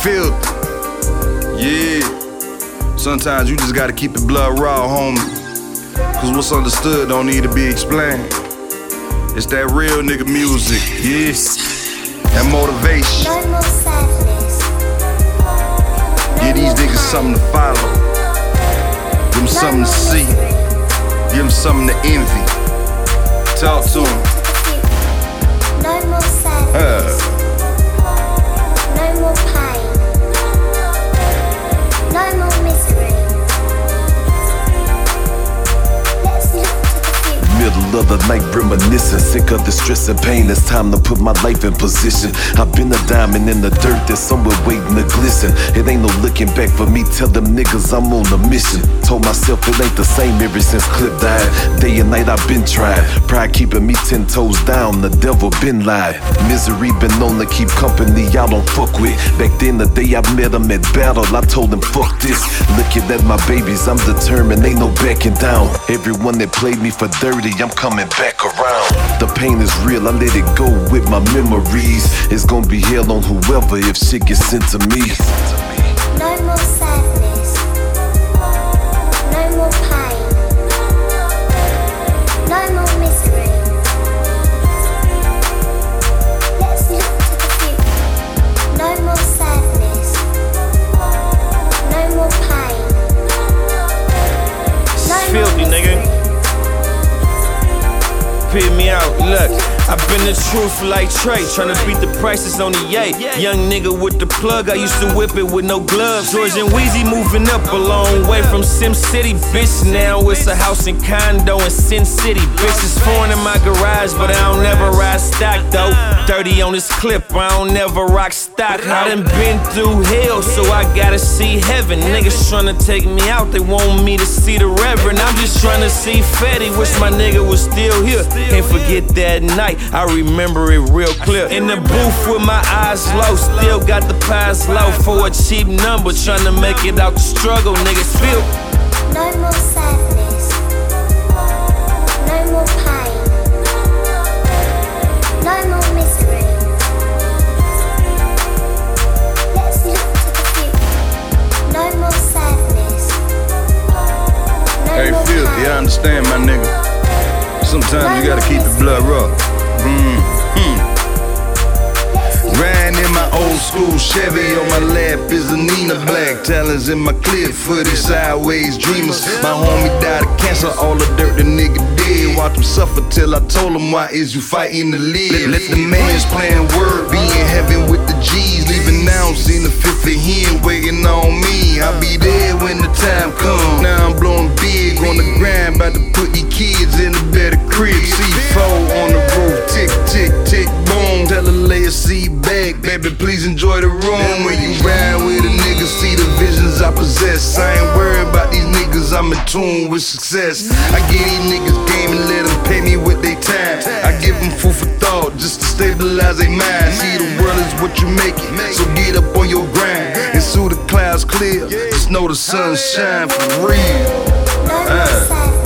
filthy. Yeah. Sometimes you just gotta keep it blood raw, homie. Cause what's understood don't need to be explained. It's that real nigga music, yes. That motivation. No more sadness. Give these niggas something to follow. Give them something to see. Give them something to envy. Talk to them. No more sadness. No more pain. No more misery. Let's look to the future. Middle of the night reminiscing, sick of the stress and pain. It's time to put my life in position. I've been a diamond in the dirt that's somewhere waiting to glisten. It ain't no looking back for me, tell them niggas I'm on a mission. Told myself it ain't the same ever since Clip died. Day and night I've been tried, pride keeping me 10 toes down, the devil been lied. Misery been known to keep company I don't fuck with. Back then the day I met him at battle, I told him fuck this. Looking at my babies, I'm determined, ain't no backing down. Everyone that played me for dirty, I'm coming back around. The pain is real, I let it go with my memories. It's gonna be hell on whoever if shit gets sent to me. No more sadness. No more pain. No more misery. Let's look to the future. No more sadness. No more pain. No Filthy, more nigga. misery. Peer me out, look. I've been the truth like Trey, tryna beat the prices on the yay. Young nigga with the plug, I used to whip it with no gloves. George and Weezy moving up a long way from Sim City, bitch. Now it's a house and condo in Sin City, bitch. It's foreign in my garage, but I don't never ride stock though. 30 on this clip, I don't never rock stock. I done been through hell, so I gotta see heaven. Niggas tryna take me out, they want me to see the Reverend. I'm just tryna see Fetty, wish my nigga was still here. Can't forget that night, I remember it real clear. In the booth with my eyes low, still got the pies low for a cheap number, tryna make it out the struggle, niggas feel. No more sadness. No more pain. No more misery. Let's look to the future. No more sadness. No Hey, more filthy, pain. I understand, my nigga. Sometimes you gotta keep it blood raw. Riding in my old school Chevy, on my lap is a Nina. Black talons in my clear footy, sideways dreamers. My homie died of cancer, all the dirt the nigga did. Watch him suffer till I told him, why is you fighting to live? Let the man's playing word be in heaven with the G's. Leaving now, seen the fifth of him waiting on me. I'll be there when the time comes. Now I'm blowing big on the grind, about to put these kids in a better crib. C4 on the roof, tick, tick, tick, boom. Tell her lay a seat back, baby, please enjoy the room. When you ride with a nigga, see the visions I possess. I ain't worried about these niggas, I'm in tune with success. I give these niggas game and let them pay me with their time. I give them food for thought, just to stabilize their mind. See, the world is what you make it, so get up on your grind. And soon the clouds clear, just know the sun shine for real. No more sadness.